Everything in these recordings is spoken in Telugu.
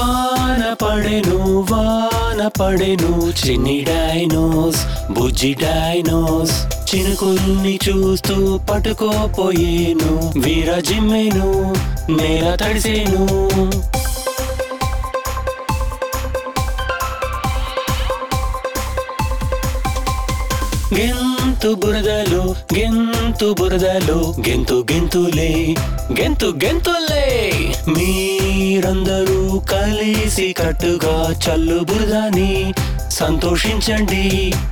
వాన పడెను చిన్ని డైనోస్ బుజ్జి డైనోస్ చినుకుల్ని చూస్తూ పట్టుకోపోయేను వీరజిమ్మెను నేల తడిసేను గెంతు బురదలో గెంతులే మీరందరూ కలిసి కట్టుగా చల్లు బురదని సంతోషించండి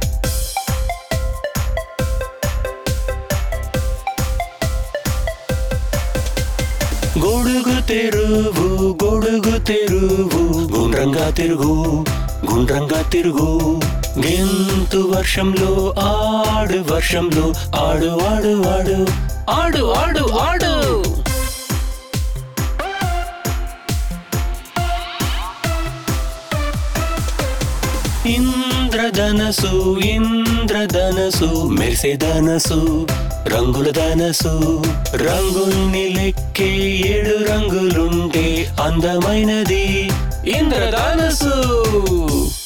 గొడుగు తెరువు గుండ్రంగా తిరుగు గెంతు వర్షంలో ఆడు ఇంద్రధనసు మెరిసే రంగుల ధనసు రంగుల్ని లెక్కే 7 రంగులుంటే అందమైనది ఇంద్రధనసు